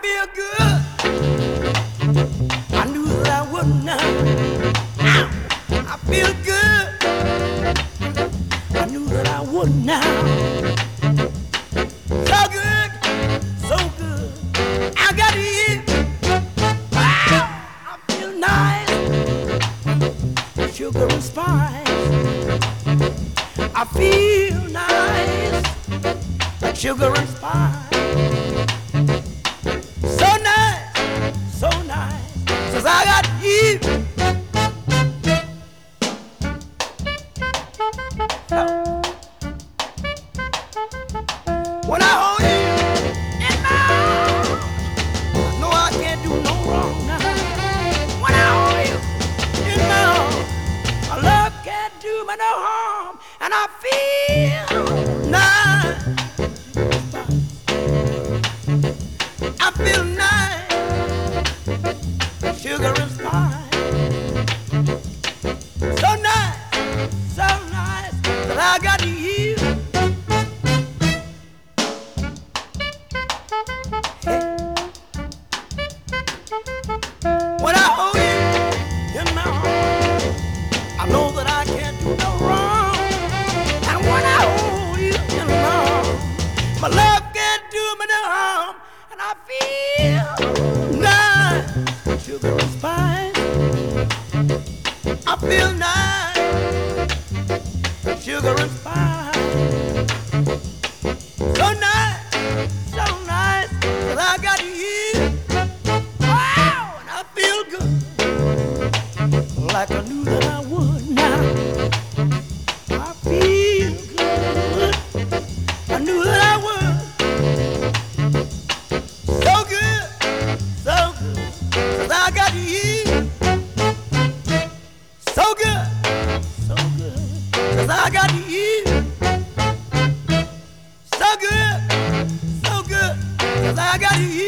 feel good. I knew that I would now. I feel good. I knew that I would now. So good, so good. I got you. Wow, I feel nice. Sugar and spice. I feel nice. Like sugar and spice. So nice, so nice. Since I got you. When I hold you in my arms, I know I can't do no wrong now. When I hold you in my arms, my love can't do me no harm, and I feel nice. I feel nice, sugar and spice. So nice, that I got you. When I hold you in my arms, I know that I can't do no wrong. And when I hold you in my arms, my love can't do me no harm. And I feel nice, sugar and spice. I feel nice, sugar and spice. So nice, that I got you. Wow, and I feel good, like I knew that I would now. I feel good, I knew that I would. So good, 'cause I got you. So good, 'cause I got you. So good, 'cause I got you.